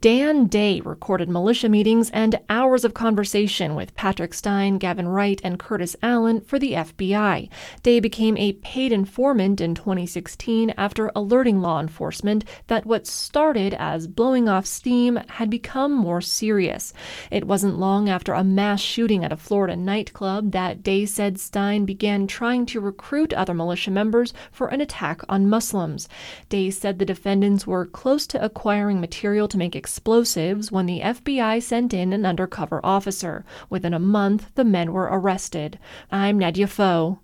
Dan Day recorded militia meetings and hours of conversation with Patrick Stein, Gavin Wright, and Curtis Allen for the FBI. Day became a paid informant in 2016 after alerting law enforcement that what started as blowing off steam had become more serious. It wasn't long after a mass shooting at a Florida nightclub that Day said Stein began trying to recruit other militia members for an attack on Muslims. Day said the defendants were close to acquiring material to make explosives when the FBI sent in an undercover officer. Within a month, the men were arrested. I'm Nadia Foe.